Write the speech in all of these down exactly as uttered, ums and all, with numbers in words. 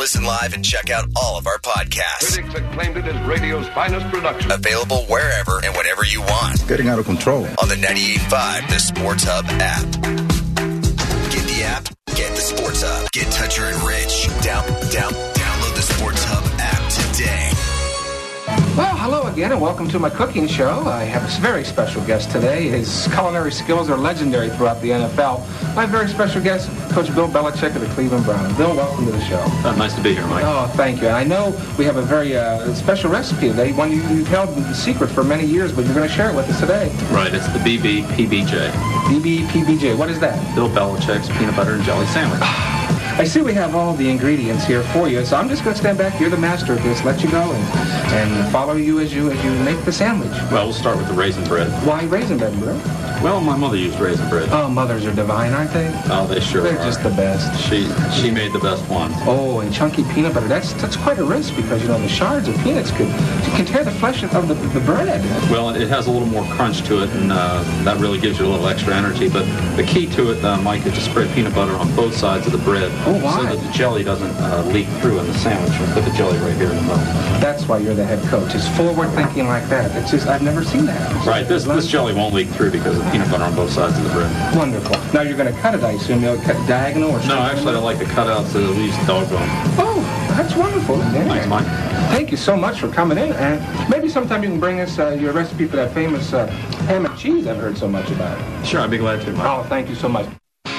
Listen live and check out all of our podcasts. Critics acclaimed it as radio's finest production. Available wherever and whenever you want. Getting out of control. On the ninety-eight point five The Sports Hub app. Get the app. Get the Sports Hub. Get Toucher and Rich. Down, down, download the Sports Hub app today. Well, hello again, and welcome to my cooking show. I have a very special guest today. His culinary skills are legendary throughout the N F L. My very special guest, Coach Bill Belichick of the Cleveland Browns. Bill, welcome to the show. Uh, nice to be here, Mike. Oh, thank you. And I know we have a very uh, special recipe today, one you, you've held the secret for many years, but you're going to share it with us today. Right, it's the B B P B J. B B P B J, what is that? Bill Belichick's peanut butter and jelly sandwich. I see we have all the ingredients here for you, so I'm just going to stand back. You're the master of this. Let you go and, and follow you as you as you make the sandwich. Well, we'll start with the raisin bread. Why raisin bread, bro? Well, my mother used raisin bread. Oh, mothers are divine, aren't they? Oh, they sure They're are. just the best. She she made the best ones. Oh, and chunky peanut butter. That's that's quite a risk because, you know, the shards of peanuts could can tear the flesh of the, the bread. Well, it has a little more crunch to it, and uh, that really gives you a little extra energy. But the key to it, uh, Mike, is to spread peanut butter on both sides of the bread. Oh, why? So that the jelly doesn't uh, leak through in the sandwich. We'll put the jelly right here in the middle. That's why you're the head coach. It's forward thinking like that. It's just, I've never seen that. It's Right, this this jelly won't leak through because of peanut butter on both sides of the bread. Wonderful. Now you're going to cut it, I assume. You'll cut diagonal or No, actually, I like to cut out so we use dog bone. Oh, that's wonderful. Yeah. Thanks, Mike. Thank you so much for coming in. And maybe sometime you can bring us uh, your recipe for that famous uh, ham and cheese I've heard so much about. Sure, I'd be glad to, Mike. Oh, thank you so much.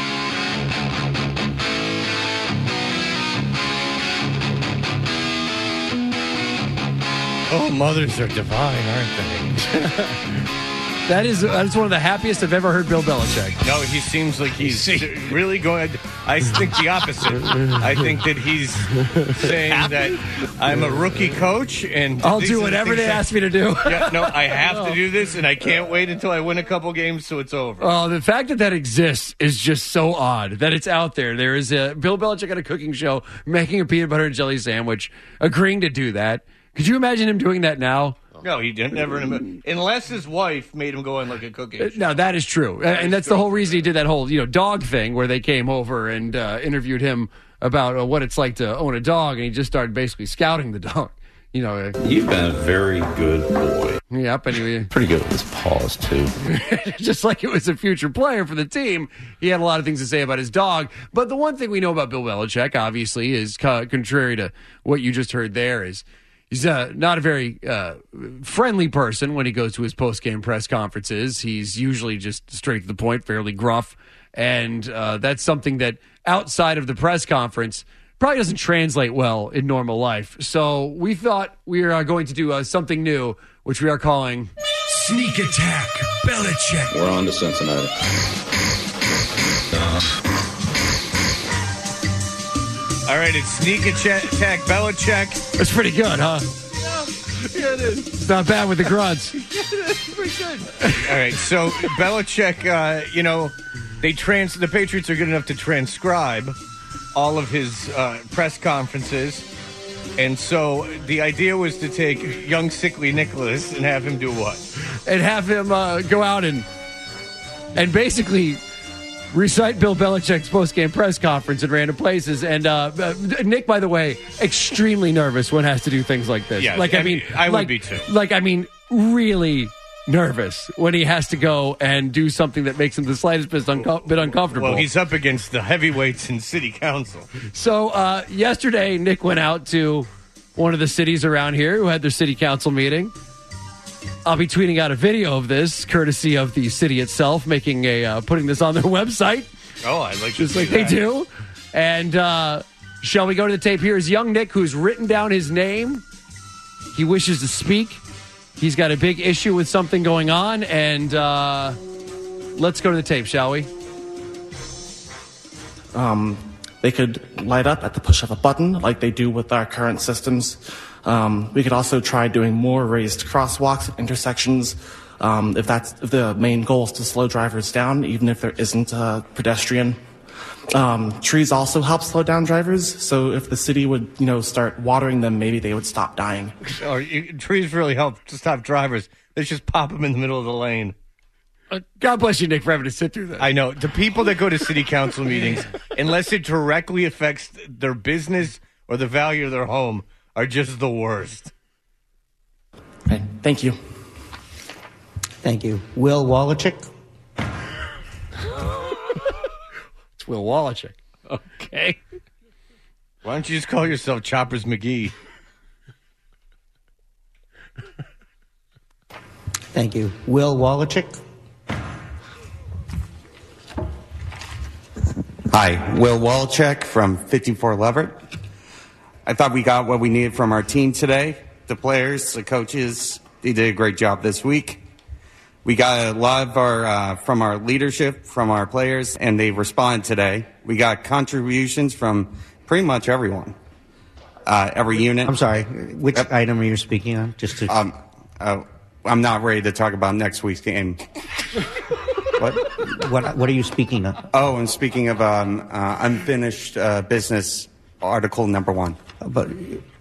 Oh, mothers are divine, aren't they? That is that's one of the happiest I've ever heard Bill Belichick. No, he seems like he's really going. I think the opposite. I think that he's saying that I'm a rookie coach and I'll do whatever they ask me to do. Yeah, no, I have to do this, and I can't wait until I win a couple games so it's over. Oh, the fact that that exists is just so odd that it's out there. There is a Bill Belichick at a cooking show making a peanut butter and jelly sandwich, agreeing to do that. Could you imagine him doing that now? No, he didn't never, unless his wife made him go on like a cooking show. No, that is true. That and is that's true. the whole reason he did that whole, you know, dog thing where they came over and uh, interviewed him about uh, what it's like to own a dog, and he just started basically scouting the dog. You know, uh, You've been a very good boy. Yep, anyway. Pretty good with his paws, too. Just like it was a future player for the team, he had a lot of things to say about his dog. But the one thing we know about Bill Belichick, obviously, is co- contrary to what you just heard there, is he's uh, not a very uh, friendly person when he goes to his post-game press conferences. He's usually just straight to the point, fairly gruff. And uh, that's something that outside of the press conference probably doesn't translate well in normal life. So we thought we are going to do uh, something new, which we are calling Sneak Attack Belichick. We're on to Cincinnati. All right, it's Sneak Attack Belichick. That's pretty good, huh? Yeah, it is. It's not bad with the grunts. That's pretty good. All right, so Belichick, uh, you know, they trans the Patriots are good enough to transcribe all of his uh, press conferences. And so the idea was to take young, sickly Nicholas and have him do what? And have him uh, go out and and basically recite Bill Belichick's post-game press conference in random places. And uh, uh, Nick, by the way, extremely nervous when has to do things like this. Yeah, like I, I mean, mean, I would like, be too. Like I mean, really nervous when he has to go and do something that makes him the slightest bit, unco- bit uncomfortable. Well, he's up against the heavyweights in city council. So uh, yesterday, Nick went out to one of the cities around here who had their city council meeting. I'll be tweeting out a video of this, courtesy of the city itself, making a uh, putting this on their website. Oh, I like just to like see they that. do. And uh, shall we go to the tape? Here is young Nick, who's written down his name. He wishes to speak. He's got a big issue with something going on, and uh, let's go to the tape, shall we? Um, they could light up at the push of a button like they do with our current systems. Um, we could also try doing more raised crosswalks at intersections um, if that's if the main goal is to slow drivers down, even if there isn't a pedestrian. Um, trees also help slow down drivers, so if the city would, you know, start watering them, maybe they would stop dying. Or you, trees really help to stop drivers. Let's just pop them in the middle of the lane. Uh, God bless you, Nick, for having to sit through that. I know. The people that go to city council meetings, unless it directly affects their business or the value of their home are just the worst. Okay, thank you. Thank you. Will Wallachek? It's Will Wallachek. Okay. Why don't you just call yourself Choppers McGee? Thank you. Will Wallachek? Hi, Will Wallachek from fifty-four Leverett. I thought we got what we needed from our team today. The players, the coaches, they did a great job this week. We got a lot of our, uh, from our leadership, from our players, and they responded today. We got contributions from pretty much everyone, uh, every unit. I'm sorry, which uh, item are you speaking on? Just to... Um, uh, I'm not ready to talk about next week's game. What? What? What are you speaking of? Oh, I'm speaking of um, uh, unfinished uh, business article number one. But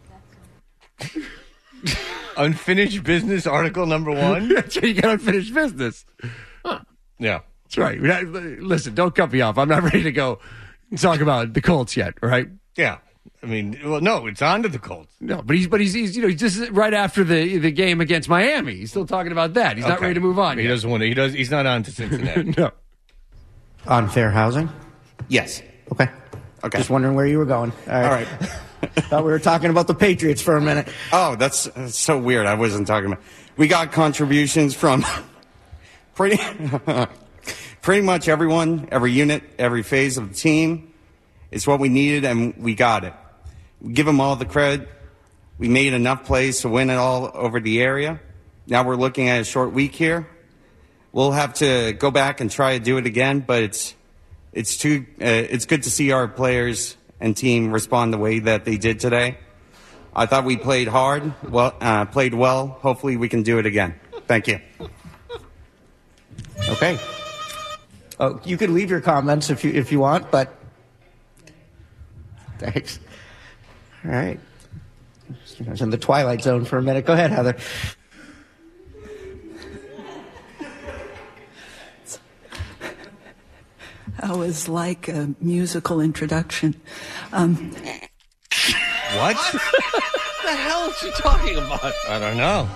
unfinished business article number one. That's right, you got unfinished business. Huh. Yeah, that's right. Listen, don't cut me off. I'm not ready to go talk about the Colts yet. Right? Yeah. I mean, well, no, it's on to the Colts. No, but he's, but he's, he's, you know, he's just right after the the game against Miami. He's still talking about that. He's okay. Not ready to move on. He yet. doesn't want to. He does. He's not on to Cincinnati. No. On fair housing? Yes. Okay. Okay. Just wondering where you were going. All right. All right. Thought we were talking about the Patriots for a minute. Oh, that's, that's so weird. I wasn't talking about. We got contributions from pretty pretty much everyone, every unit, every phase of the team. It's what we needed, and we got it. We give them all the credit. We made enough plays to win it all over the area. Now we're looking at a short week here. We'll have to go back and try to do it again, but it's it's too uh, it's good to see our players and team respond the way that they did today. I thought we played hard, well, uh, played well. Hopefully we can do it again. Thank you. Okay. Oh, you could leave your comments if you if you want, but thanks. All right. I was in the twilight zone for a minute. Go ahead, Heather. That was like a musical introduction. Um, what? What the hell is she talking about? I don't know.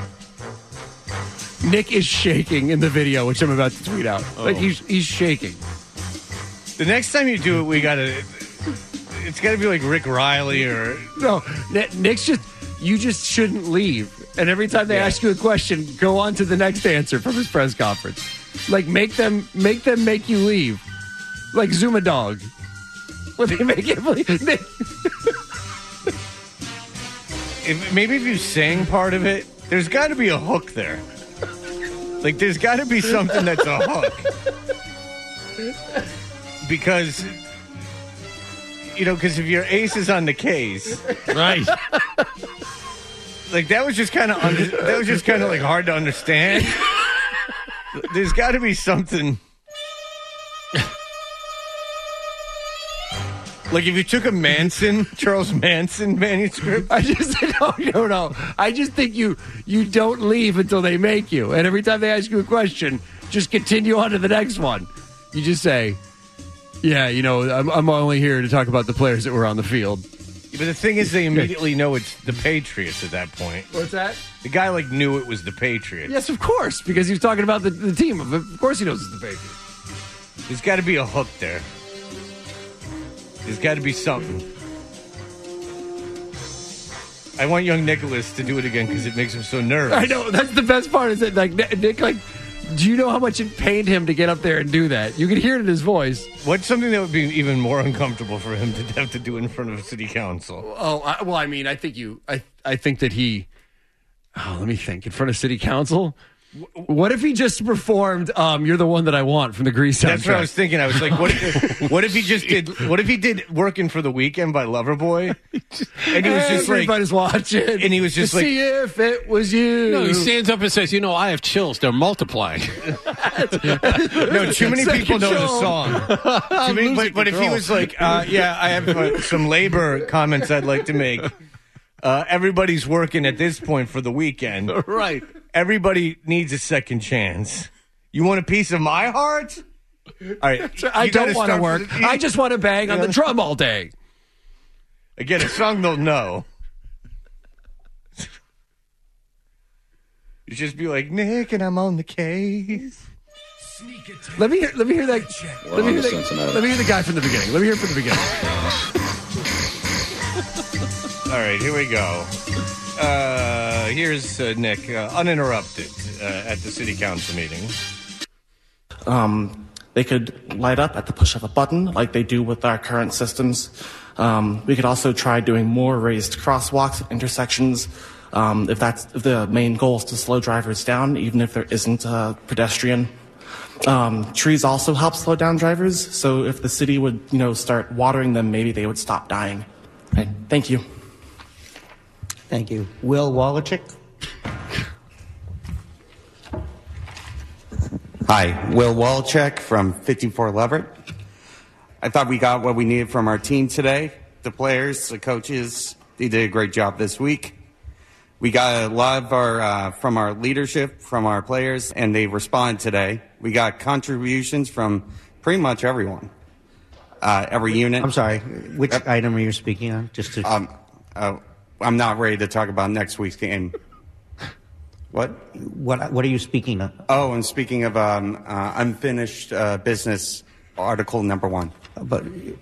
Nick is shaking in the video, which I'm about to tweet out. Oh. Like he's he's shaking. The next time you do it, we gotta. It's got to be like Rick Riley or... No, Nick's just... You just shouldn't leave. And every time they yeah. ask you a question, go on to the next answer from his press conference. Like, make them make them make you leave. Like Zuma Dog. When they make it leave. if, maybe if you sang part of it, there's got to be a hook there. Like, there's got to be something that's a hook. Because... You know, because if your ace is on the case, right? Like that was just kind of under, that was just kind of like hard to understand. There's got to be something. Like if you took a Manson, Charles Manson manuscript. I just no, no, no. I just think you you don't leave until they make you, and every time they ask you a question, just continue on to the next one. You just say. Yeah, you know, I'm, I'm only here to talk about the players that were on the field. Yeah, but the thing is, they immediately know it's the Patriots at that point. What's that? The guy, like, knew it was the Patriots. Yes, of course, because he was talking about the, the team. Of course he knows it's the Patriots. There's got to be a hook there. There's got to be something. I want young Nicholas to do it again because it makes him so nervous. I know. That's the best part is that, like, Nick, like... Do you know how much it pained him to get up there and do that? You can hear it in his voice. What's something that would be even more uncomfortable for him to have to do in front of city council? Oh, I, well, I mean, I think you, I, I think that he. Oh, let me think. In front of city council. What if he just performed um, "You're the One That I Want" from the Grease soundtrack? That's what I was thinking. I was like, what if, what if he just did? What if he did "Working for the Weekend" by Loverboy? And he was just like, everybody's watching, and he was just to like, see if it was you. No, he stands up and says, "You know, I have chills. They're multiplying." No, too many Second people know show. the song. Too many, but, but if he was like, uh, "Yeah, I have uh, some labor comments I'd like to make." Uh, everybody's working at this point for the weekend. Right. Everybody needs a second chance. You want a piece of my heart? All right. I don't want to work. The, you, I just want to bang on the drum all day. Again, a song they'll know. You just be like, Nick, and I'm on the case. Let me hear, let me hear that. Let me hear that, let me hear the guy from the beginning. Let me hear it from the beginning. All right, here we go. Uh, here's uh, Nick, uh, uninterrupted uh, at the city council meeting. Um, they could light up at the push of a button like they do with our current systems. Um, we could also try doing more raised crosswalks at intersections. Um, if that's if the main goal is to slow drivers down, even if there isn't a pedestrian. Um, trees also help slow down drivers, so if the city would, you know, start watering them, maybe they would stop dying. Right. Thank you. Thank you. Will Wallachek? Hi, Will Wallachek from fifty-four Leverett. I thought we got what we needed from our team today. The players, the coaches, they did a great job this week. We got a lot of our, uh, from our leadership, from our players, and they responded today. We got contributions from pretty much everyone, uh, every unit. I'm sorry, which uh, item are you speaking on? Just to... Um, uh, I'm not ready to talk about next week's game. What? What What are you speaking of? Oh, I'm speaking of um, uh, unfinished uh, business article number one. But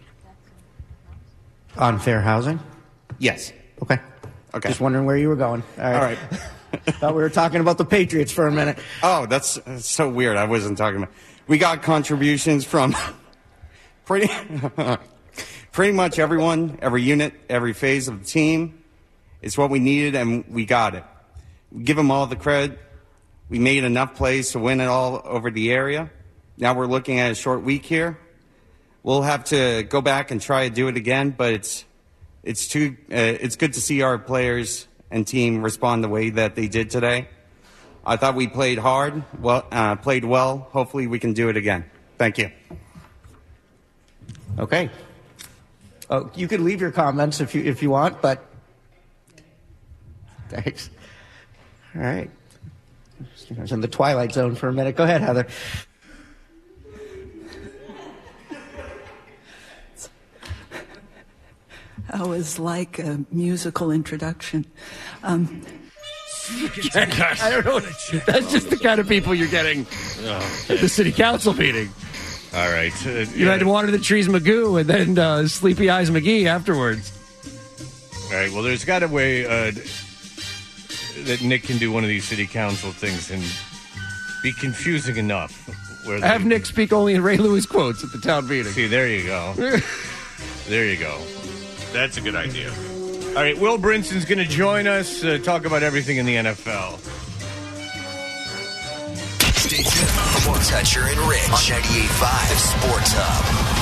on fair housing? Yes. Okay. Okay. Just wondering where you were going. All right. All right. Thought we were talking about the Patriots for a minute. Oh, that's, that's so weird. I wasn't talking about. We got contributions from pretty pretty much everyone, every unit, every phase of the team. It's what we needed, and we got it. We give them all the credit. We made enough plays to win it all over the area. Now we're looking at a short week here. We'll have to go back and try to do it again, but it's it's too uh, it's good to see our players and team respond the way that they did today. I thought we played hard, well, uh, played well. Hopefully, we can do it again. Thank you. Okay. Oh, you can leave your comments if you if you want, but thanks. All right. I was in the Twilight Zone for a minute. Go ahead, Heather. That was like a musical introduction. Um, I don't know. That's just the kind of people you're getting oh, at the city council meeting. All right. Uh, you yeah. had to water the trees Magoo and then uh, Sleepy Eyes McGee afterwards. All right. Well, there's got a way uh, that Nick can do one of these city council things and be confusing enough. Where Have they... Nick speak only in Ray Lewis quotes at the town meeting. See, there you go. There you go. That's a good idea. All right, Will Brinson's going to join us, uh, talk about everything in the N F L. Stay tuned for more Toucher and Rich on ninety-eight point five Sports Hub.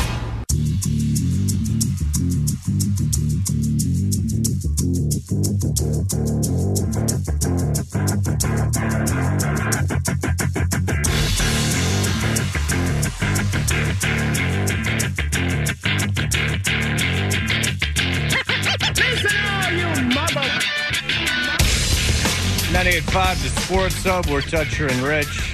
ninety-eight point five, the Sports Hub. We're Toucher and Rich.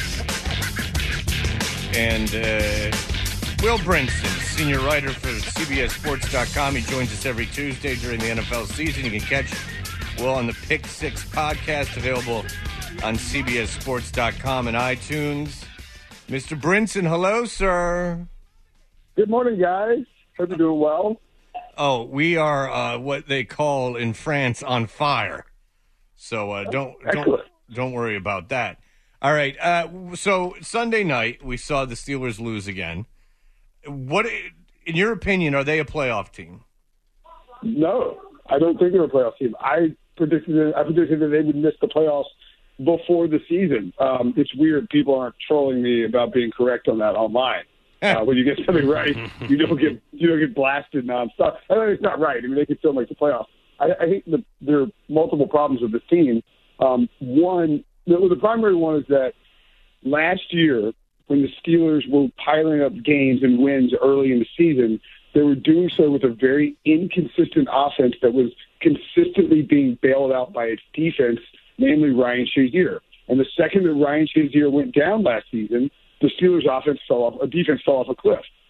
And uh, Will Brinson, senior writer for C B S Sports dot com. He joins us every Tuesday during the N F L season. You can catch Will on the Pick Six podcast, available on C B S Sports dot com and iTunes. Mister Brinson, hello, sir. Good morning, guys. Hope you're doing well. Oh, we are uh, what they call in France on fire. So uh, don't don't don't worry about that. All right. Uh, so Sunday night we saw the Steelers lose again. What, in your opinion, are they a playoff team? No, I don't think they're a playoff team. I predicted that, I predicted that they would miss the playoffs before the season. Um, it's weird people aren't trolling me about being correct on that online. Uh, when you get something right, you don't get you don't get blasted nonstop. I mean, it's not right. I mean, they could still make the playoffs. I, I think the, there are multiple problems with this team. Um, one, the, the primary one is that last year, when the Steelers were piling up games and wins early in the season, they were doing so with a very inconsistent offense that was consistently being bailed out by its defense, namely Ryan Shazier. And the second that Ryan Shazier went down last season, the Steelers' offense fell off, a defense fell off a cliff.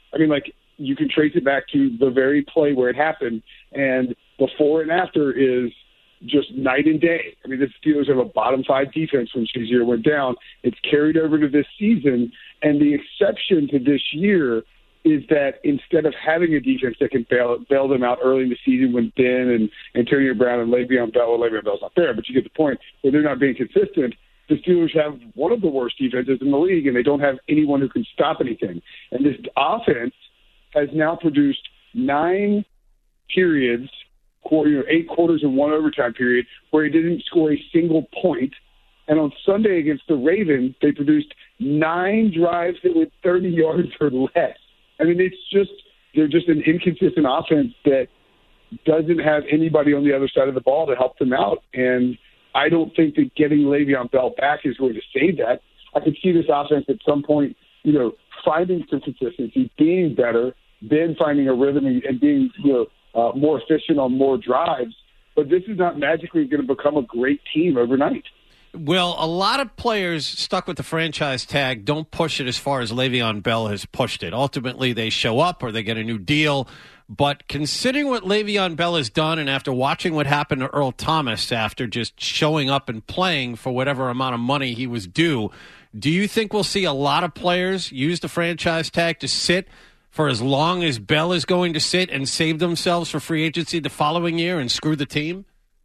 I mean, like, you can trace it back to the very play where it happened, and before and after is just night and day. I mean, the Steelers have a bottom five defense when Shazier went down. It's carried over to this season, and the exception to this year is that instead of having a defense that can bail, bail them out early in the season when Ben and Antonio Brown and Le'Veon Bell, well, Le'Veon Bell's not there, but you get the point, where they're not being consistent, the Steelers have one of the worst defenses in the league, and they don't have anyone who can stop anything. And this offense has now produced nine periods, you know, eight quarters and one overtime period, where he didn't score a single point. And on Sunday against the Ravens, they produced nine drives that went thirty yards or less. I mean, it's just, they're just an inconsistent offense that doesn't have anybody on the other side of the ball to help them out. And I don't think that getting Le'Veon Bell back is going to save that. I could see this offense at some point, you know, finding some consistency, being better, then finding a rhythm and, and being, you know, uh, more efficient on more drives. But this is not magically going to become a great team overnight. Well, a lot of players stuck with the franchise tag don't push it as far as Le'Veon Bell has pushed it. Ultimately, they show up or they get a new deal. But considering what Le'Veon Bell has done, and after watching what happened to Earl Thomas after just showing up and playing for whatever amount of money he was due, do you think we'll see a lot of players use the franchise tag to sit for as long as Bell is going to sit and save themselves for free agency the following year and screw the team?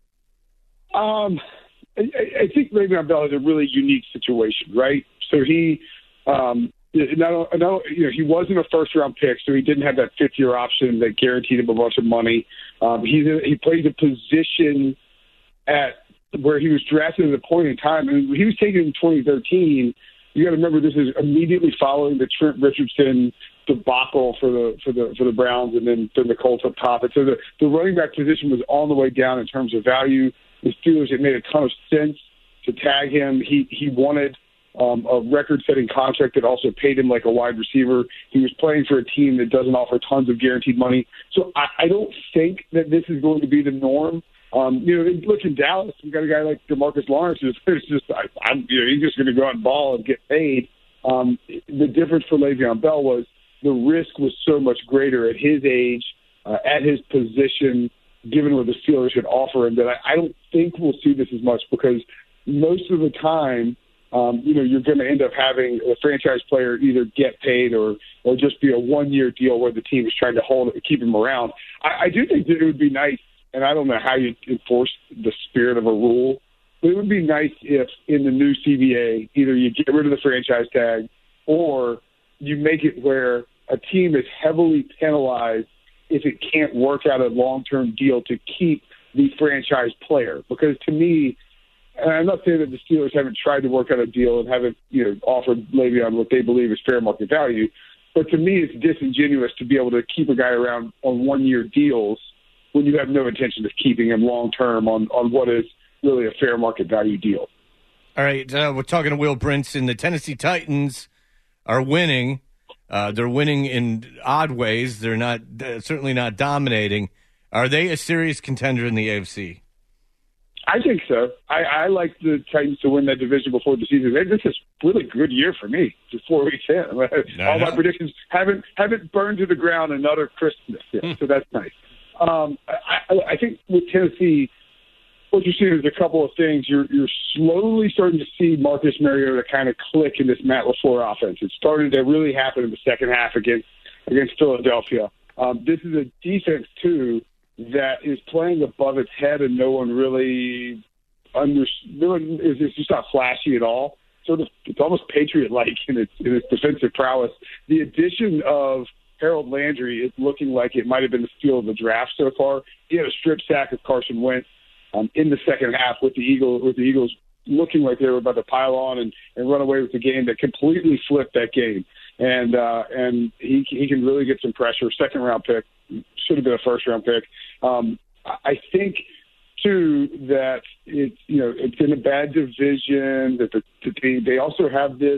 Um, I, I think Le'Veon Bell is a really unique situation, right? So he, um, not, not, you know, he wasn't a first-round pick, so he didn't have that fifth-year option that guaranteed him a bunch of money. Um, he's a, he plays a position at where he was drafted at a point in time. I mean, he was taken in twenty thirteen. You got to remember this is immediately following the Trent Richardson debacle for the for the for the Browns, and then then the Colts up top. And so the the running back position was on the way down in terms of value. The Steelers, it made a ton of sense to tag him. He he wanted um, a record-setting contract that also paid him like a wide receiver. He was playing for a team that doesn't offer tons of guaranteed money. So I, I don't think that this is going to be the norm. Um, you know, look in Dallas, we got a guy like DeMarcus Lawrence who's just, I, I'm, you know, he's just going to go out and ball and get paid. Um, the difference for Le'Veon Bell was the risk was so much greater at his age, uh, at his position, given what the Steelers could offer him, that I, I don't think we'll see this as much because most of the time, um, you know, you're going to end up having a franchise player either get paid or, or just be a one-year deal where the team is trying to hold it, keep him around. I, I do think that it would be nice, and I don't know how you enforce the spirit of a rule, but it would be nice if in the new C B A, either you get rid of the franchise tag or you make it where a team is heavily penalized if it can't work out a long-term deal to keep the franchise player. Because to me, and I'm not saying that the Steelers haven't tried to work out a deal and haven't, you know, offered Le'Veon what they believe is fair market value, but to me it's disingenuous to be able to keep a guy around on one-year deals when you have no intention of keeping him long-term on, on what is really a fair market value deal. All right, uh, we're talking to Will Brinson. The Tennessee Titans are winning. Uh, they're winning in odd ways. They're not uh, certainly not dominating. Are they a serious contender in the A F C? I think so. I, I like the Titans to win that division before the season. This is a really good year for me. Just four weeks in, all my predictions haven't haven't burned to the ground another Christmas yet, so that's nice. Um, I, I think with Tennessee, what you're seeing is a couple of things. You're you're slowly starting to see Marcus Mariota kind of click in this Matt LaFleur offense. It started to really happen in the second half against against Philadelphia. Um, this is a defense too that is playing above its head, and no one really under. No one, it's just not flashy at all. Sort of, it's almost Patriot-like in its in its defensive prowess. The addition of Harold Landry is looking like it might have been the steal of the draft so far. He had a strip sack of Carson Wentz um, in the second half with the Eagles, with the Eagles looking like they were about to pile on and, and run away with the game that completely flipped that game. And uh, and he he can really get some pressure. Second round pick, should have been a first round pick. Um, I think too that it's you know it's in a bad division. That the, the they, they also have this.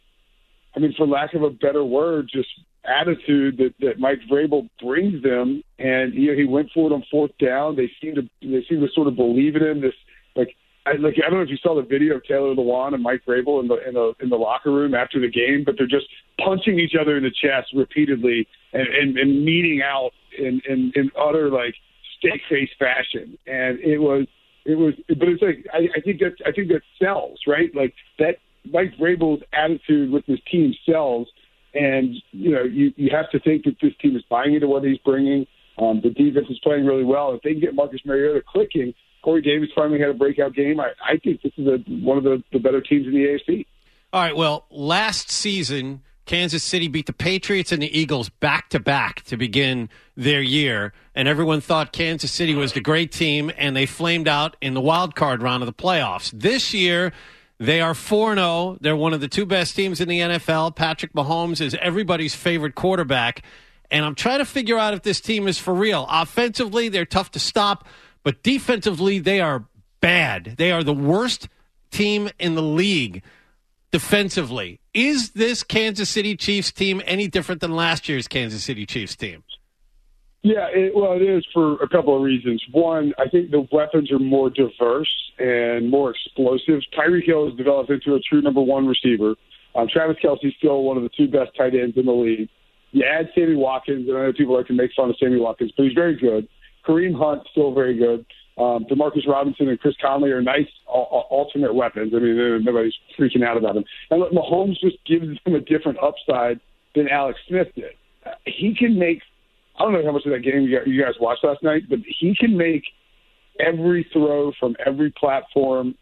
I mean, for lack of a better word, just attitude that, that Mike Vrabel brings them, and you know he went for it on fourth down. They seem to they seem to sort of believe in him. This like I, like I don't know if you saw the video of Taylor Lewan and Mike Vrabel in the in the in the locker room after the game, but they're just punching each other in the chest repeatedly and, and, and meeting out in, in, in utter like steak face fashion. And it was it was, but it's like I, I think that I think that sells, right? Like that Mike Vrabel's attitude with his team sells, and you know you you have to think that this team is buying into what he's bringing. Um, the defense is playing really well. If they can get Marcus Mariota clicking. Corey Davis finally had a breakout game. I, I think this is a, one of the, the better teams in the A F C. All right, well, last season, Kansas City beat the Patriots and the Eagles back-to-back to begin their year, and everyone thought Kansas City was the great team, and they flamed out in the wild card round of the playoffs. This year, they are four and oh. They're one of the two best teams in the N F L. Patrick Mahomes is everybody's favorite quarterback, and I'm trying to figure out if this team is for real. Offensively, they're tough to stop. But defensively, they are bad. They are the worst team in the league defensively. Is this Kansas City Chiefs team any different than last year's Kansas City Chiefs team? Yeah, it, well, it is for a couple of reasons. One, I think the weapons are more diverse and more explosive. Tyreek Hill has developed into a true number one receiver. Um, Travis Kelce's still one of the two best tight ends in the league. You add Sammy Watkins, and I know people like to make fun of Sammy Watkins, but he's very good. Kareem Hunt, still very good. Um, DeMarcus Robinson and Chris Conley are nice uh, alternate weapons. I mean, nobody's freaking out about them. And look, Mahomes just gives them a different upside than Alex Smith did. Uh, he can make – I don't know how much of that game you guys watched last night, but he can make every throw from every platform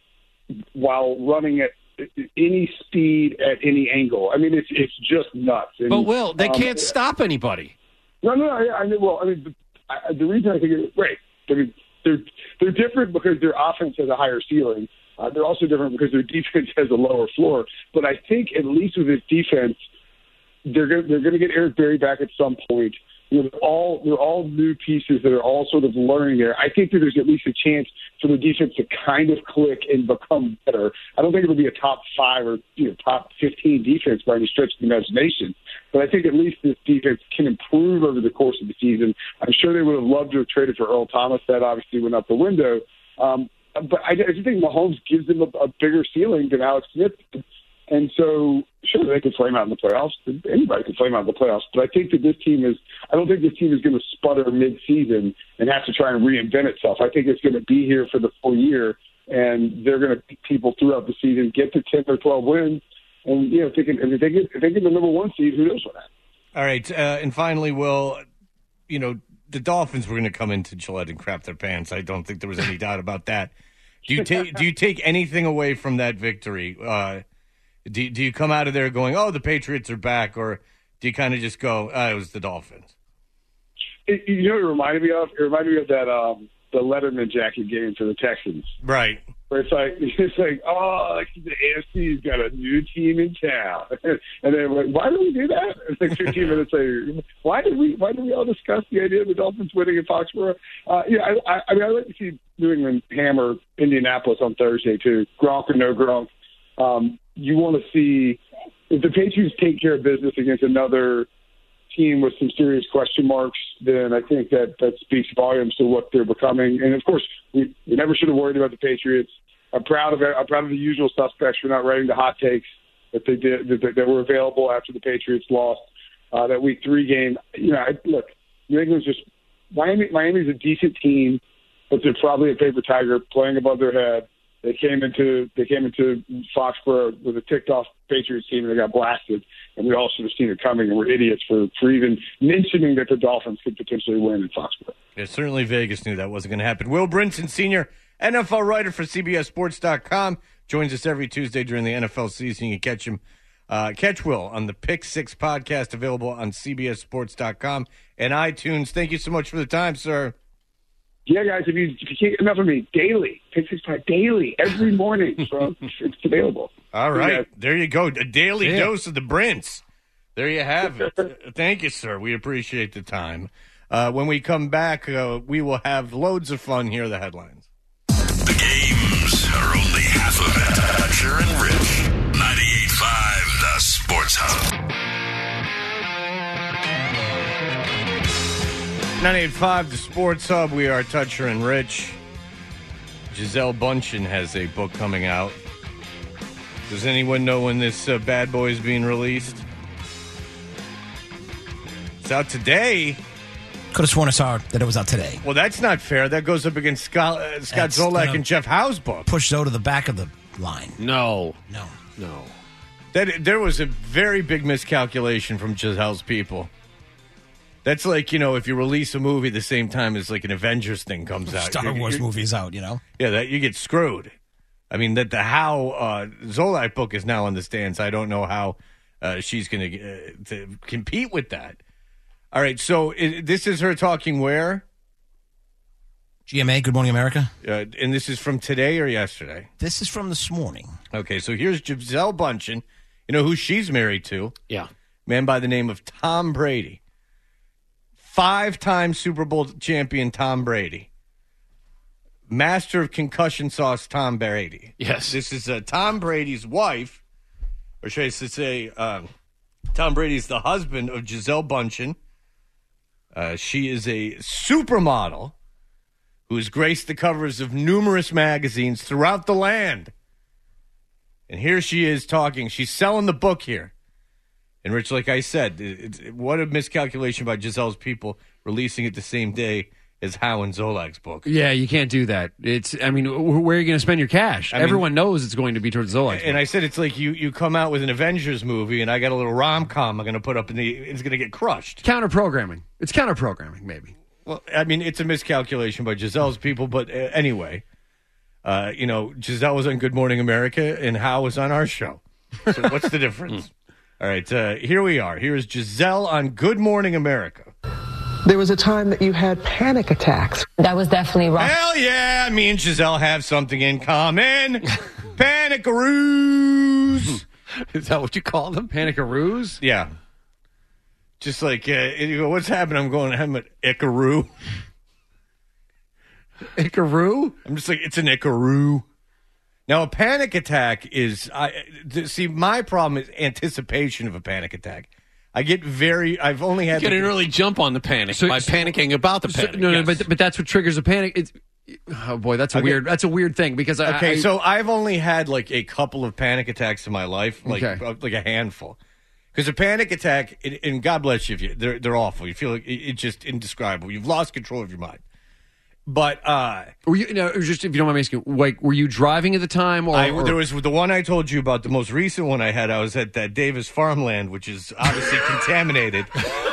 while running at any speed at any angle. I mean, it's it's just nuts. And, but, Will, they um, can't stop anybody. No, no, I, I mean, well, I mean – I, the reason I think it's great, I mean, they're they're different because their offense has a higher ceiling. Uh, they're also different because their defense has a lower floor. But I think at least with this defense, they're going they're going to get Eric Berry back at some point. You know, they're all they're all new pieces that are all sort of learning there. I think that there's at least a chance for the defense to kind of click and become better. I don't think it'll be a top five or you know top fifteen defense by any stretch of the imagination. But I think at least this defense can improve over the course of the season. I'm sure they would have loved to have traded for Earl Thomas. That obviously went out the window. Um, but I, I just think Mahomes gives them a, a bigger ceiling than Alex Smith did. And so, sure, they could flame out in the playoffs. Anybody could flame out in the playoffs. But I think that this team is – I don't think this team is going to sputter mid-season and have to try and reinvent itself. I think it's going to be here for the full year, and they're going to beat people throughout the season, get to ten or twelve wins. And, you know, if they, can, if they get if they get the number one seed, who knows what happens. All right. Uh, and finally, Will, you know, the Dolphins were going to come into Gillette and crap their pants. I don't think there was any doubt about that. Do you take Do you take anything away from that victory? Uh Do, do you come out of there going, oh, the Patriots are back, or do you kind of just go, oh, it was the Dolphins? It, you know what it reminded me of? It reminded me of that um, the Letterman jacket game for the Texans. Right. Where it's like, it's like, oh, like the A F C's got a new team in town. And then like, why do we do that? It's like fifteen minutes later, why did we why did we all discuss the idea of the Dolphins winning in Foxborough? Uh, yeah, I, I, I mean, I'd like to see New England hammer Indianapolis on Thursday, too. Gronk or no Gronk. Um, you want to see if the Patriots take care of business against another team with some serious question marks, then I think that that speaks volumes to what they're becoming. And of course, we, we never should have worried about the Patriots. I'm proud of it. I'm proud of the usual suspects for not writing the hot takes that they did that, that were available after the Patriots lost uh, that week three game. You know, I, look, New England's just Miami. Miami's a decent team, but they're probably a paper tiger playing above their head. They came into they came into Foxborough with a ticked off Patriots team and they got blasted, and we all should have seen it coming, and we're idiots for, for even mentioning that the Dolphins could potentially win in Foxborough. Yeah, certainly Vegas knew that wasn't going to happen. Will Brinson, senior N F L writer for C B S Sports dot com, joins us every Tuesday during the N F L season. You can catch him, uh, catch Will on the Pick Six podcast, available on C B S Sports dot com and iTunes. Thank you so much for the time, sir. Yeah, guys, if you, if you can't get enough of me, daily, Pick Six Pod daily, every morning. So it's available. All right. Yeah. There you go. A daily Yeah. dose of the Brints. There you have it. Thank you, sir. We appreciate the time. Uh, when we come back, uh, we will have loads of fun. Here are the headlines. The games are only half of it. Toucher and Rich. ninety-eight point five, the Sports Hub. ninety-eight point five, the Sports Hub. We are Toucher and Rich. Gisele Bündchen has a book coming out. Does anyone know when this uh, bad boy is being released? It's out today. Could have sworn I saw that it was out today. Well, that's not fair. That goes up against Scott, uh, Scott That's Zolak gonna and Jeff Howe's book. Push Zoe to the back of the line. No. No. No. That there was a very big miscalculation from Giselle's people. That's like, you know, if you release a movie the same time as like an Avengers thing comes out. Star you're- Wars you're- movie is out, you know? Yeah, that you get screwed. I mean, that the how uh, Zolak book is now on the stands. I don't know how uh, she's going uh, to compete with that. All right, so i this is her talking where? G M A, Good Morning America. Uh, and this is from today or yesterday? This is from this morning. Okay, so here's Gisele Bündchen. You know who she's married to? Yeah. Man by the name of Tom Brady. Five-time Super Bowl champion Tom Brady. Master of concussion sauce Tom Brady. Yes. This is uh, Tom Brady's wife, or should I say uh, Tom Brady's the husband of Gisele Bündchen. Uh, she is a supermodel who has graced the covers of numerous magazines throughout the land. And here she is talking. She's selling the book here. And, Rich, like I said, it's, what a miscalculation by Giselle's people releasing it the same day as Howe and Zolak's book. Yeah, you can't do that. It's. I mean, wh- where are you going to spend your cash? I mean- Everyone knows it's going to be towards Zolak's And I said it's like you, you come out with an Avengers movie, and I got a little rom-com I'm going to put up in the... It's going to get crushed. Counter-programming. It's counter-programming, maybe. Well, I mean, it's a miscalculation by Giselle's people, but uh, anyway, uh, you know, Giselle was on Good Morning America, and Howe was on our show. So what's the difference? All right, uh, here we are. Here is Giselle on Good Morning America. There was a time that you had panic attacks. That was definitely rough. Hell yeah, me and Giselle have something in common. Panicaroos. Is that what you call them? Panicaroos? Yeah. Just like, uh, you go, what's happening? I'm going, I'm an Icaroo. Icaroo? I'm just like, it's an Icaroo. Now, a panic attack is, I th- see, my problem is anticipation of a panic attack. I get very, I've only had... You get the- an early jump on the panic So- by so- panicking about the So- panic. no, no, yes. but but that's what triggers a panic. It's, oh boy, that's a Okay. weird. That's a weird thing because I, Okay, I, so I've only had like a couple of panic attacks in my life, like Okay. uh, like a handful. Because a panic attack, and, and God bless you, if you they're they're awful. You feel like it, it's just indescribable. You've lost control of your mind. But uh, were you? No, just if you don't mind me asking, like, were you driving at the time, or, I, or- there was the one I told you about. The most recent one I had, I was at that Davis farmland, which is obviously contaminated.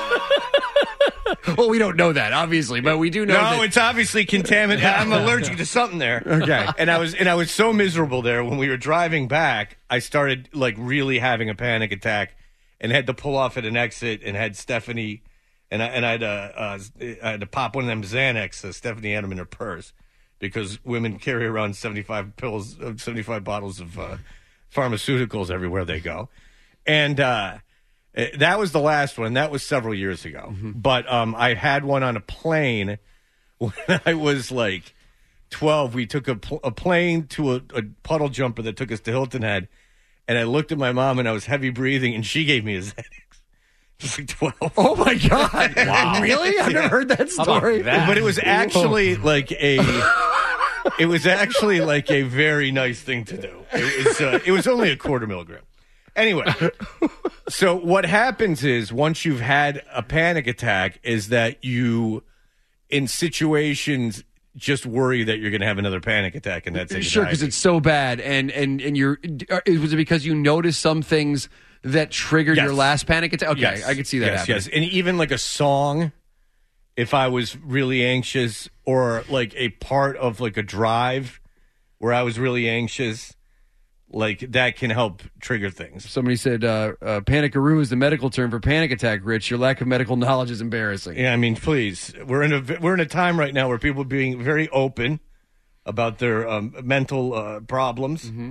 Well, we don't know that, obviously, but we do know. No, that- it's obviously contaminated. I'm allergic to something there. Okay. And I was and I was so miserable there when we were driving back, I started like really having a panic attack and had to pull off at an exit and had Stephanie and I and I had to, uh, I had to pop one of them Xanax. Uh, Stephanie had them in her purse because women carry around seventy-five pills, uh, seventy-five bottles of uh, pharmaceuticals everywhere they go. And uh that was the last one. That was several years ago. But um, I had one on a plane when I was like twelve. We took a, pl- a plane to a, a puddle jumper that took us to Hilton Head. And I looked at my mom and I was heavy breathing and she gave me a Xanax. Just like twelve. Oh, my God. Wow. Really? I've never heard that How about story. that? But it was actually like a... It was actually like a very nice thing to do. It was, uh, it was only a quarter milligram. Anyway, so what happens is once you've had a panic attack is that you, in situations, just worry that you're going to have another panic attack, and that's Sure, because it's so bad, and and and you're. Was it because you noticed some things that triggered Yes. your last panic attack? Okay, Yes. I could see that Yes, happening. yes, and even like a song, if I was really anxious, or like a part of like a drive where I was really anxious. Like, that can help trigger things. Somebody said uh, uh, panicaroo is the medical term for panic attack, Rich. Your lack of medical knowledge is embarrassing. Yeah, I mean, please. We're in a we're in a time right now where people are being very open about their um, mental uh, problems. Mm-hmm.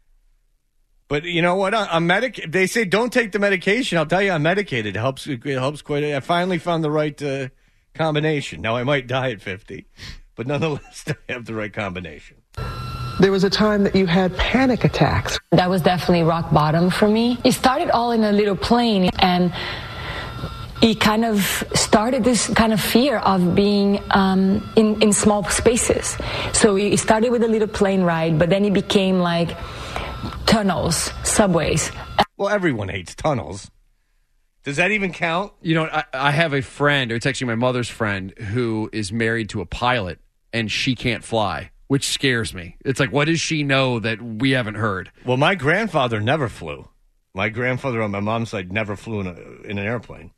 But you know what? I, I'm medic. They say don't take the medication. I'll tell you, I'm medicated. It helps. It helps quite. I finally found the right uh, combination. Now I might die at fifty, but nonetheless, I have the right combination. There was a time that you had panic attacks. That was definitely rock bottom for me. It started all in a little plane, and he kind of started this kind of fear of being um, in, in small spaces. So he started with a little plane ride, but then it became like tunnels, subways. Well, everyone hates tunnels. Does that even count? You know, I, I have a friend, or it's actually my mother's friend, who is married to a pilot, and she can't fly, which scares me. It's like, what does she know that we haven't heard? Well, my grandfather never flew. My grandfather on my mom's side never flew in, a, in an airplane.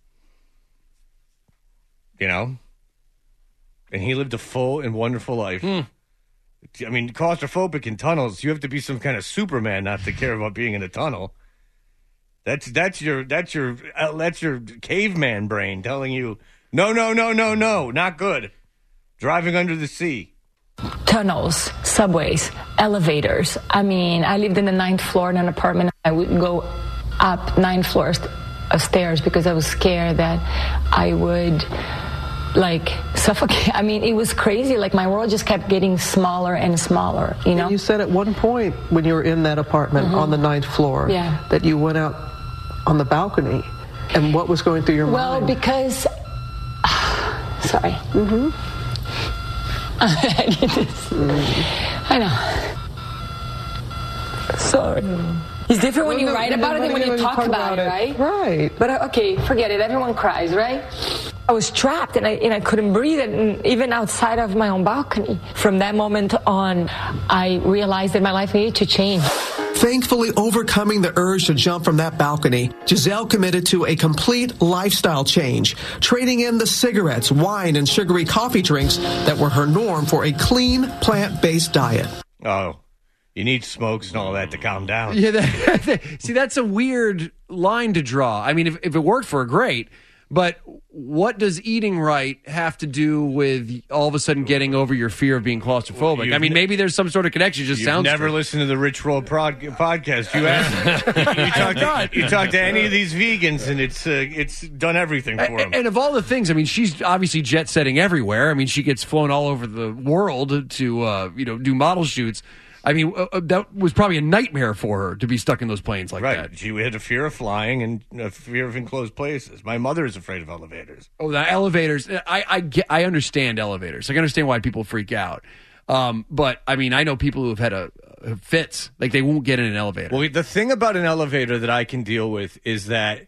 You know? And he lived a full and wonderful life. Hmm. I mean, claustrophobic in tunnels, you have to be some kind of Superman not to care about being in a tunnel. That's that's your that's your uh, that's your caveman brain telling you, no, no, no, no, no, not good. Driving under the sea. Tunnels, subways, elevators. I mean, I lived in the ninth floor in an apartment. I would go up nine floors of stairs because I was scared that I would, like, suffocate. I mean, it was crazy. Like, my world just kept getting smaller and smaller, you know? You said at one point when you were in that apartment Mhm. on the ninth floor Yeah. that you went out on the balcony. And what was going through your Well, mind? because... Sorry. Mm-hmm. I need this. I know. Sorry. It's different when Well, you no, write no, about no, it than no, when no, you you talk talk about, about it, it. right? Right. But, uh, okay, forget it. Everyone cries, right? I was trapped, and I, and I couldn't breathe, and even outside of my own balcony. From that moment on, I realized that my life needed to change. Thankfully, overcoming the urge to jump from that balcony, Giselle committed to a complete lifestyle change, trading in the cigarettes, wine, and sugary coffee drinks that were her norm for a clean, plant-based diet. Oh, you need smokes and all that to calm down. Yeah, that, see, that's a weird line to draw. I mean, if, if it worked for her, great. But what does eating right have to do with all of a sudden getting over your fear of being claustrophobic? You've I mean, ne- maybe there's some sort of connection. It just You've sounds never true. listened to the Rich Roll prod- podcast. You ask, you, you, talk to, you talk to any of these vegans, and it's uh, it's done everything for them. And, and of all the things, I mean, she's obviously jet setting everywhere. I mean, she gets flown all over the world to uh, you know do model shoots. I mean, uh, that was probably a nightmare for her to be stuck in those planes like Right. that. She had a fear of flying and a fear of enclosed places. My mother is afraid of elevators. Oh, the elevators. I, I, get, I understand elevators. I can understand why people freak out. Um, but, I mean, I know people who have had a, a fits. Like, they won't get in an elevator. Well, the thing about an elevator that I can deal with is that,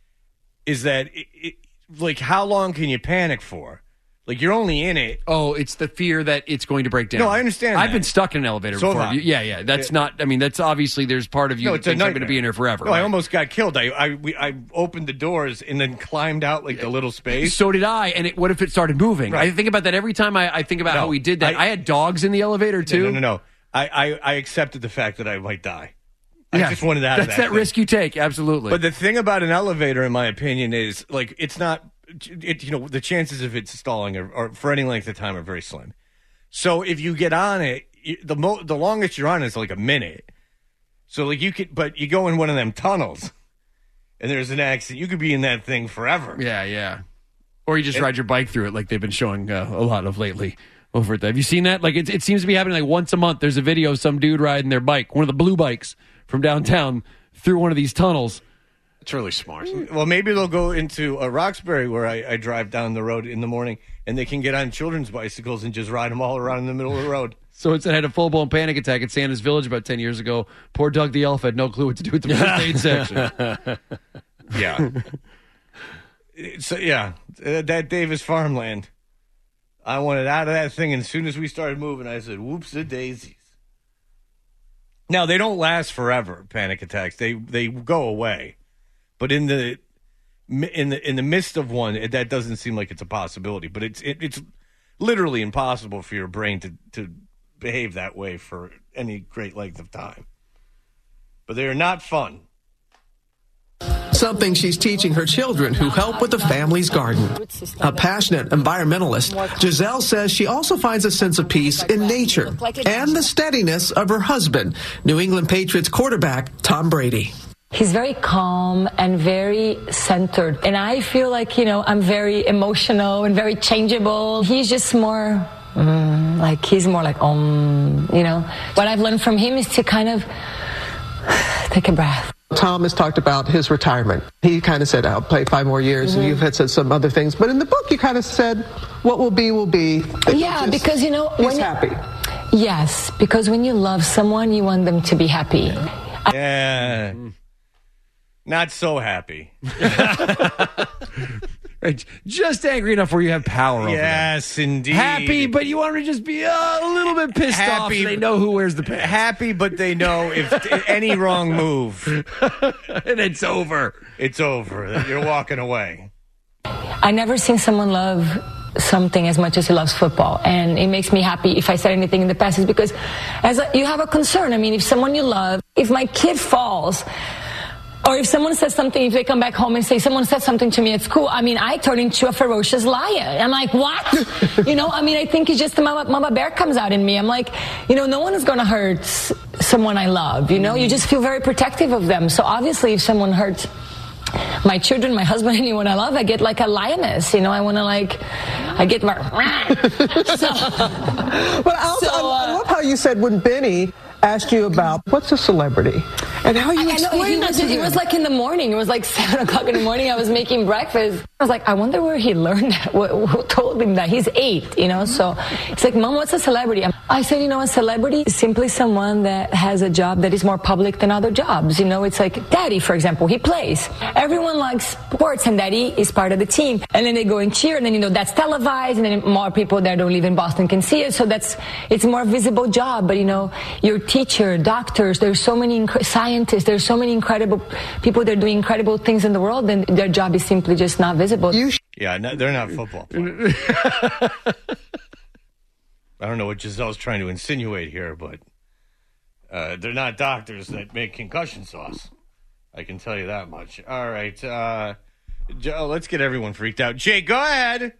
is that, it, it, like, how long can you panic for? Like, you're only in it. Oh, it's the fear that it's going to break down. No, I understand I've that. been stuck in an elevator So before. have I. Yeah, yeah. That's Yeah. not, I mean, that's obviously, there's part of you No, that it's a thinks I'm going to nightmare. be in here forever. No, I right? almost got killed. I I, we, I opened the doors and then climbed out like the little space. So did I. And it, what if it started moving? Right. I think about that every time I, I think about No, how we did that. I, I- had dogs in the elevator, too. No, no, no. no. I, I, I accepted the fact that I might die. I Yeah, just wanted out of That's that. that thing. risk you take. Absolutely. But the thing about an elevator, in my opinion, is like it's not. It, you know, the chances of it stalling are, are for any length of time are very slim. So if you get on it, you, the mo- the longest you're on is like a minute. So like you could, but you go in one of them tunnels, and there's an accident. You could be in that thing forever. Yeah, yeah. Or you just ride your bike through it like they've been showing uh, a lot of lately over at the. Have you seen that? Like it, it seems to be happening like once a month. There's a video of some dude riding their bike, one of the blue bikes from downtown, through one of these tunnels. It's really smart. Well, maybe they'll go into uh, Roxbury, where I, I drive down the road in the morning, and they can get on children's bicycles and just ride them all around in the middle of the road. So it's had a full blown panic attack at Santa's Village about ten years ago. Poor Doug the Elf had no clue what to do with the first aid section. Yeah. So yeah, uh, that Davis farmland. I wanted out of that thing, and as soon as we started moving, I said, "Whoops, the daisies." Now they don't last forever. Panic attacks they they go away, but in the in the in the midst of one, it, that doesn't seem like it's a possibility. But it's it, it's literally impossible for your brain to to behave that way for any great length of time. But they are not fun. Something she's teaching her children who help with the family's garden. A passionate environmentalist, Giselle says she also finds a sense of peace in nature and the steadiness of her husband, New England Patriots quarterback Tom Brady. He's very calm and very centered. And I feel like, you know, I'm very emotional and very changeable. He's just more, mm, like, he's more like, um, you know. What I've learned from him is to kind of take a breath. Tom has talked about his retirement. He kind of said, I'll play five more years, mm-hmm. and you've had said some other things. But in the book, you kind of said, what will be, will be. Yeah, just, because, you know, he's when happy. You, yes, because when you love someone, you want them to be happy. Yeah. Not so happy. Just angry enough where you have power over them. Yes, indeed. Happy, but you want to just be uh, a little bit pissed happy, off so they know who wears the pants. Happy, but they know if any wrong move. And it's over. It's over. You're walking away. I never seen someone love something as much as he loves football, and it makes me happy. If I said anything in the past, is because as a, you have a concern. I mean, if someone you love, if my kid falls, or if someone says something, if they come back home and say, someone said something to me at school, I mean, I turn into a ferocious liar. I'm like, what? You know, I mean, I think it's just the mama, mama bear comes out in me. I'm like, you know, no one is going to hurt someone I love. You know, you just feel very protective of them. So obviously, if someone hurts my children, my husband, anyone I love, I get like a lioness. You know, I want to like, I get my. so, but I, also, so, uh, I love how you said when Benny asked you about what's a celebrity and how you explained it to him. It was like in the morning. It was like seven o'clock in the morning. I was making breakfast. I was like, I wonder where he learned that. Who, who told him that? He's eight, you know. So he's like, Mom, what's a celebrity? I said, you know, a celebrity is simply someone that has a job that is more public than other jobs. You know, it's like Daddy, for example, he plays. Everyone likes sports, and Daddy is part of the team. And then they go and cheer, and then you know that's televised, and then more people that don't live in Boston can see it. So that's it's a more visible job. But you know, your teacher, doctors, there's so many inc- scientists, there's so many incredible people that are doing incredible things in the world, and their job is simply just not visible. You sh- yeah, no, they're not football players. I don't know what Giselle's trying to insinuate here, but uh, they're not doctors that make concussion sauce. I can tell you that much. All right. Uh, Joe, let's get everyone freaked out. Jake, go ahead.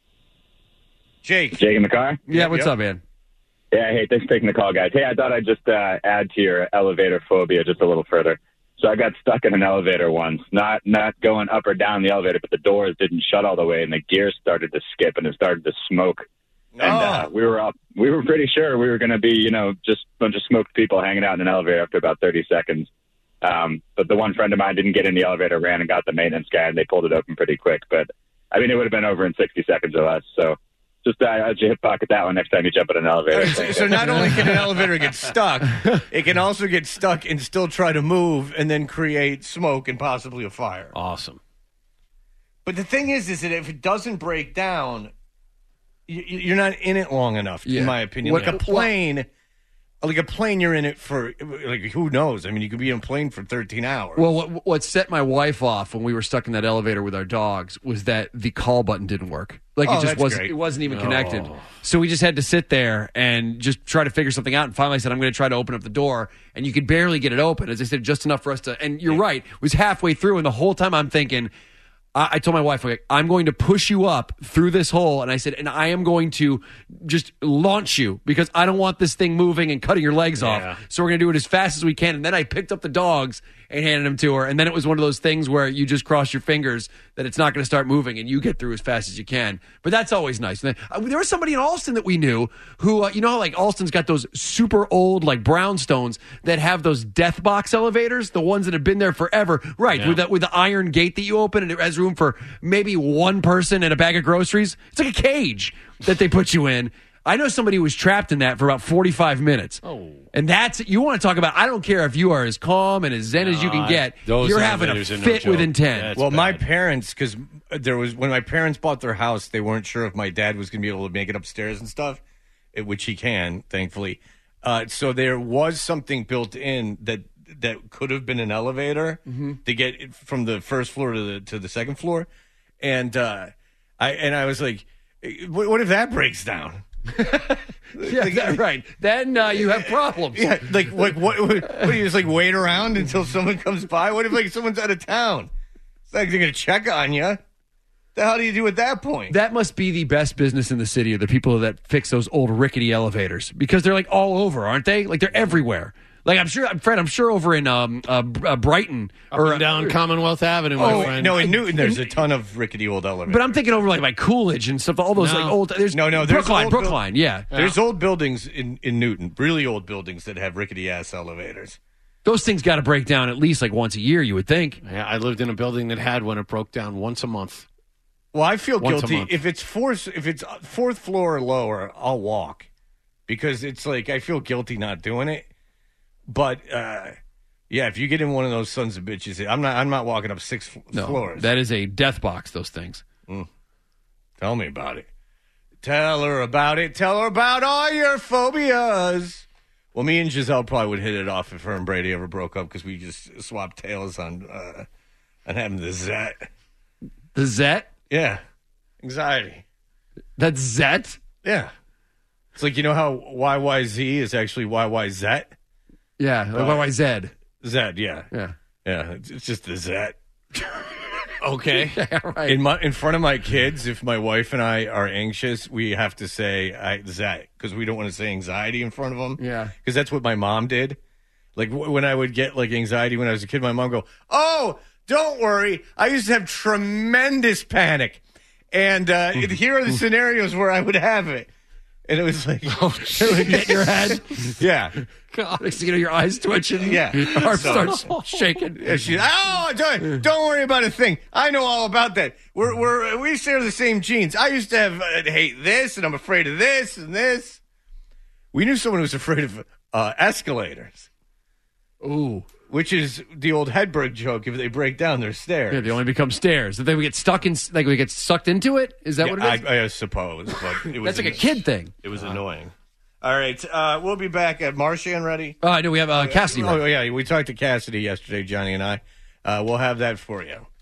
Jake. Jake in the car? Yeah, what's yep. up, man? Yeah, hey, thanks for taking the call, guys. Hey, I thought I'd just uh, add to your elevator phobia just a little further. So I got stuck in an elevator once, not not going up or down the elevator, but the doors didn't shut all the way, and the gears started to skip, and it started to smoke. And oh. uh, we were up. We were pretty sure we were going to be, you know, just a bunch of smoked people hanging out in an elevator after about thirty seconds. Um, but the one friend of mine didn't get in the elevator, ran and got the maintenance guy, and they pulled it open pretty quick. But, I mean, it would have been over in sixty seconds or less. So just uh, I'd you hip pocket that one next time you jump in an elevator. So, so not only can an elevator get stuck, it can also get stuck and still try to move and then create smoke and possibly a fire. Awesome. But the thing is, is that if it doesn't break down, you're not in it long enough, yeah. in my opinion. What, like a plane, like a plane, you're in it for, like, who knows? I mean, you could be in a plane for thirteen hours. Well, what, what set my wife off when we were stuck in that elevator with our dogs was that the call button didn't work. Like, oh, it just wasn't, great. it wasn't even connected. Oh. So we just had to sit there and just try to figure something out. And finally I said, I'm going to try to open up the door. And you could barely get it open. As I said, just enough for us to, and you're yeah. right, it was halfway through. And the whole time I'm thinking, I told my wife, okay, I'm going to push you up through this hole. And I said, and I am going to just launch you because I don't want this thing moving and cutting your legs yeah. off. So we're going to do it as fast as we can. And then I picked up the dogs and handed them to her. And then it was one of those things where you just cross your fingers that it's not going to start moving and you get through as fast as you can. But that's always nice. And then, uh, there was somebody in Alston that we knew who, uh, you know how like Alston's got those super old like brownstones that have those death box elevators, the ones that have been there forever. Right, yeah. with, that, with the iron gate that you open and it has room for maybe one person and a bag of groceries. It's like a cage that they put you in. I know somebody who was trapped in that for about forty-five minutes. Oh. And that's, you want to talk about, I don't care if you are as calm and as zen no, as you can get. Those you're having a fit no within ten. That's well, bad. my parents, because there was, when my parents bought their house, they weren't sure if my dad was going to be able to make it upstairs and stuff, which he can, thankfully. Uh, so there was something built in that that could have been an elevator mm-hmm. to get it from the first floor to the to the second floor. And uh, I and I was like, what, what if that breaks down? yeah, like, that, right. Then uh, you have problems. Yeah, like like what? What, what do you just like wait around until someone comes by? What if like someone's out of town? It's like they're gonna check on you. The hell do you do at that point? That must be the best business in the city, are the people that fix those old rickety elevators because they're like all over, aren't they? Like they're everywhere. Like I'm sure, Fred, I'm sure over in um, uh, uh, Brighton Up or and down uh, Commonwealth Avenue. My oh friend. no, in Newton there's a ton of rickety old elevators. But I'm thinking over like by Coolidge and stuff. All those No. like old. There's no, no, there's Brookline, old Brookline. buil- yeah. There's old buildings in, in Newton, really old buildings that have rickety ass elevators. Those things got to break down at least like once a year, you would think. Yeah, I lived in a building that had one. It broke down once a month. Well, I feel Once a guilty month. if it's fourth if it's fourth floor or lower. I'll walk because it's like I feel guilty not doing it. But uh, yeah, if you get in one of those sons of bitches, I'm not. I'm not walking up six f- No, floors. that is a death box. Those things. Mm. Tell me about it. Tell her about it. Tell her about all your phobias. Well, me and Giselle probably would hit it off if her and Brady ever broke up because we just swapped tails on uh, on having the Zet. The Zet? Yeah. Anxiety. That's Zet? Yeah. It's like, you know how Y Y Z is actually Y Y Z? Yeah, like Y Y Z. Zed, yeah. Yeah. Yeah, it's, it's just the Zet. Okay. Yeah, right. In my in front of my kids, if my wife and I are anxious, we have to say I, Zet because we don't want to say anxiety in front of them. Yeah. Because that's what my mom did. Like w- when I would get like anxiety when I was a kid, my mom go, "Oh, don't worry. I used to have tremendous panic." And uh, it- here are the scenarios where I would have it. And it was like, oh, it would get in your head. Yeah. God, next thing you know, your eyes twitching. Yeah. Your arm So- starts shaking. Yeah, she, oh, don't, don't worry about a thing. I know all about that. We're, we're, we share the same genes. I used to have uh, hate this, and I'm afraid of this and this. We knew someone who was afraid of uh, escalators. Ooh. Which is the old Hedberg joke. If they break down, they're stairs. Yeah, they only become stairs. That they would get stuck in, like we get sucked into it. Is that Yeah, what it is? I, I suppose. But it was That's like a kid thing. It was annoying. All right, uh, we'll be back at Marchand ready. Oh, I know we have uh, Cassidy. Oh, ready. yeah, we talked to Cassidy yesterday, Johnny and I. Uh, we'll have that for you.